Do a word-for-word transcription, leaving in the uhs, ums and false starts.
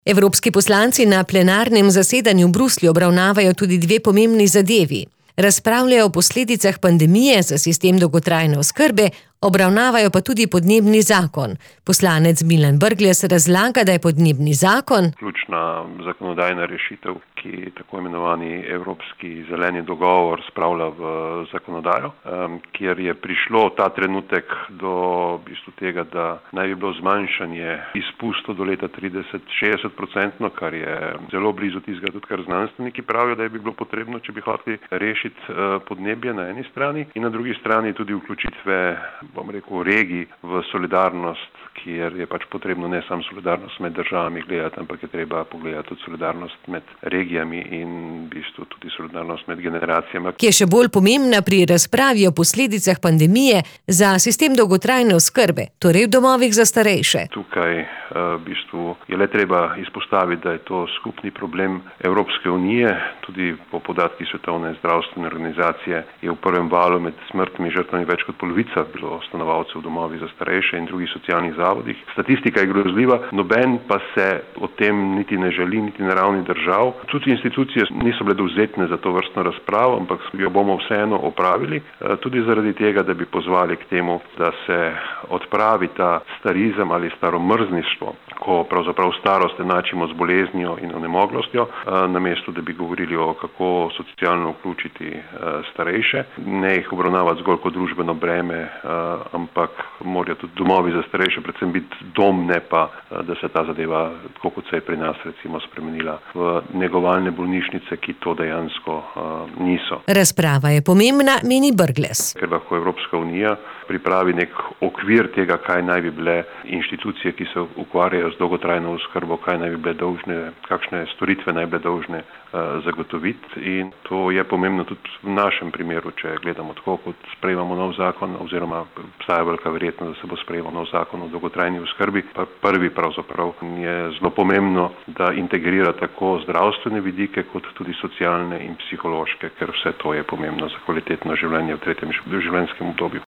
Evropski poslanci na plenarnem zasedanju v Bruslju obravnavajo tudi dve pomembni zadevi. Razpravljajo o posledicah pandemije za sistem dolgotrajne oskrbe, obravnavajo pa tudi podnebni zakon. Poslanec Milan Brglez razlaga, da je podnebni zakon ključna zakonodajna rešitev, ki tako imenovani Evropski zeleni dogovor spravlja v zakonodajo, kjer je prišlo ta trenutek do v bistvu tega, da naj bi bilo zmanjšanje izpustov do leta trideset šestdeset procentno, kar je zelo blizu tistega, tudi kar znanstveniki pravijo, da bi bilo potrebno, če bi hoteli rešiti podnebje na eni strani, in na drugi strani tudi vključitve, bom rekel, regij v solidarnost, kjer je pač potrebno ne samo solidarnost med državami gledati, ampak je treba pogledati tudi solidarnost med regijami in v bistvu tudi solidarnost med generacijami. Ki je še bolj pomembna pri razpravi o posledicah pandemije za sistem dolgotrajne oskrbe, torej v domovih za starejše. Tukaj v bistvu je le treba izpostaviti, da je to skupni problem Evropske unije. Tudi po podatkih Svetovne zdravstvene organizacije je v prvem valu med smrtnimi žrtvami več kot polovica bilo stanovalcev v domovih za starejše in drugih socialnih zavodih. Statistika je grozljiva, noben pa se o tem niti ne želi, niti na ravni držav. Tudi institucije niso bile dovzetne za to vrstno razpravo, ampak jo bomo vseeno opravili, tudi zaradi tega, da bi pozvali k temu, da se odpravi ta starizem ali staromrzništvo, ko pravzaprav starost enačimo z boleznijo in onemoglostjo, namesto da bi govorili o kako socialno vključiti starejše, ne jih obravnavati zgolj kot družbeno breme, ampak morajo tudi domovi za starejše predvsem biti dom, ne pa, da se ta zadeva, tako kot se je pri nas recimo spremenila, v negovalne bolnišnice, ki to dejansko uh, niso. Razprava je pomembna, meni Brglez. Ker lahko Evropska unija pripravi nek okvir tega, kaj naj bi bile inštitucije, ki se ukvarjajo z dolgotrajno oskrbo, kaj naj bi bile dolžne, kakšne storitve naj bi bile dolžne uh, zagotoviti, in to je pomembno tudi v našem primeru, če gledamo tako, kot sprejemamo nov zakon, oziroma obstaja velika verjetnost, da se bo sprejemal nov zakon o dolgotrajni oskrbi. Pa prvi pravzaprav je zelo pomembno, da integrira tako zdravstvene vidike, kot tudi socialne in psihološke, ker vse to je pomembno za kvalitetno življenje v tretjem življenjskem obdobju.